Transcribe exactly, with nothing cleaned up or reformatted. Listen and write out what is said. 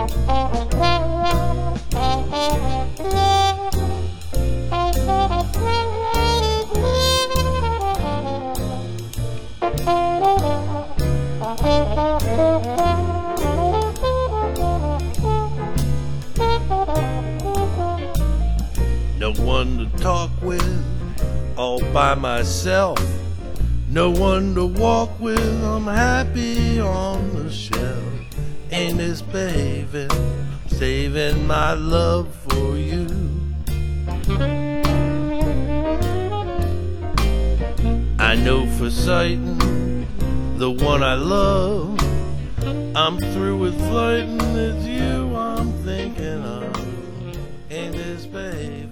No one to talk with, all by myself. No one to walk with, I'm happy on the shelf. Ain't this baby saving my love for you? I know for certain the one I love. I'm through with flirting, it's you I'm thinking of. Ain't this baby